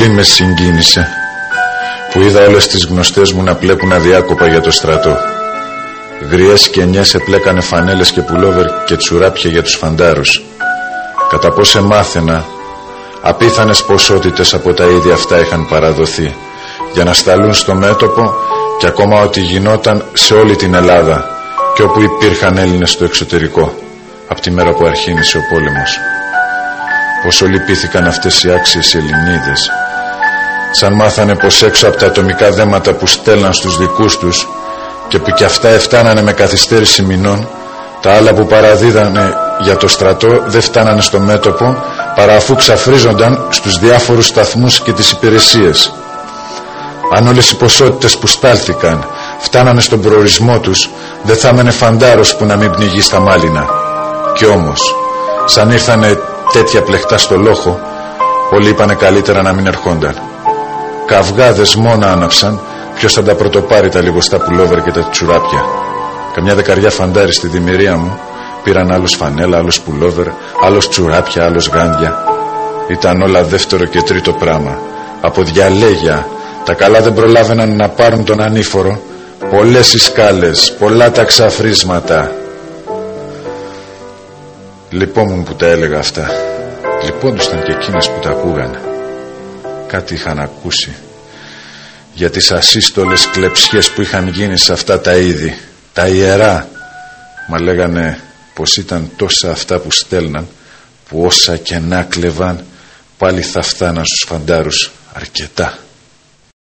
Πολύ με συγκίνησε που είδα όλες τις γνωστές μου να πλέκουν αδιάκοπα για το στρατό. Γριές σκενιές επλέκανε φανέλες και πουλόβερ και τσουράπια για τους φαντάρους. Κατά πώς εμάθαινα, απίθανες ποσότητες από τα είδη αυτά είχαν παραδοθεί για να σταλούν στο μέτωπο, και ακόμα ότι γινόταν σε όλη την Ελλάδα και όπου υπήρχαν Έλληνες στο εξωτερικό από τη μέρα που αρχίνησε ο πόλεμος. Πόσο λυπήθηκαν αυτές οι άξιες Ελληνίδες, σαν μάθανε πως έξω από τα ατομικά δέματα που στέλναν στους δικούς τους και που κι αυτά εφτάνανε με καθυστέρηση μηνών, τα άλλα που παραδίδανε για το στρατό δεν φτάνανε στο μέτωπο παρά αφού ξαφρίζονταν στους διάφορους σταθμούς και τις υπηρεσίες. Αν όλες οι ποσότητες που στάλθηκαν φτάνανε στον προορισμό τους, δεν θα έμενε φαντάρος που να μην πνιγεί στα μάλινα. Κι όμως, σαν ήρθανε τέτοια πλεχτά στο λόχο, όλοι είπανε καλύτερα να μην ερχόνταν. Καυγάδες μόνα άναψαν ποιος θα τα πρωτοπάρει τα λιγοστά πουλόβερ και τα τσουράπια. Καμιά δεκαριά φαντάρι στη δημιουργία μου πήραν άλλος φανέλα, άλλος πουλόβερ, άλλος τσουράπια, άλλος γάντια. Ήταν όλα δεύτερο και τρίτο πράμα. Από διαλέγια, τα καλά δεν προλάβαιναν να πάρουν τον ανήφορο. Πολλές οι σκάλες, πολλά τα ξαφρίσματα. Λυπόμουν που τα έλεγα αυτά. Λυπόντουσαν και εκείνες που τα ακούγανε. Κάτι είχαν ακούσει για τις ασύστολες κλεψιές που είχαν γίνει σε αυτά τα είδη, τα ιερά. Μα λέγανε πως ήταν τόσα αυτά που στέλναν, που όσα και να κλεβάν πάλι θα φτάναν στους φαντάρους αρκετά.